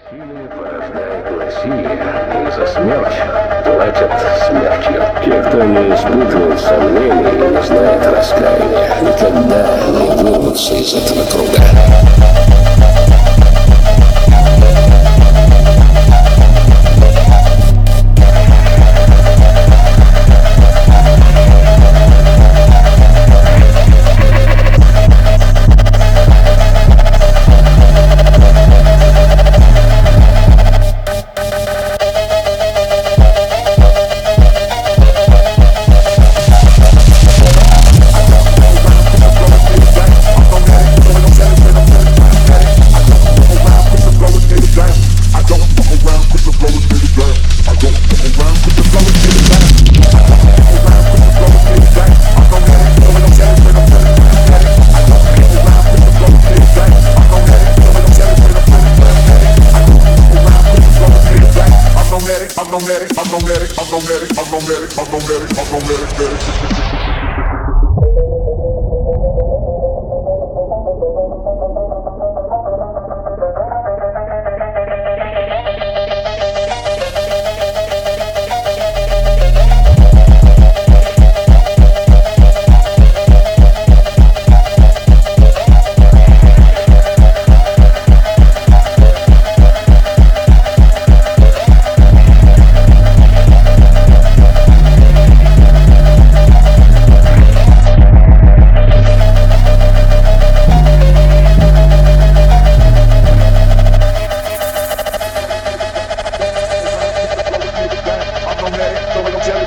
Насилие порождает насилие, и за смерть платят смертью. Те, кто не испытывает сомнений и не знает раскаяния, никогда не вырвутся из этого круга. I'm gonna let it.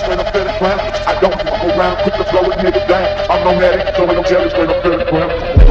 I don't walk around quick to slow a nigga down. I'm nomadic, so when I'm jealous, when I'm feeling ground.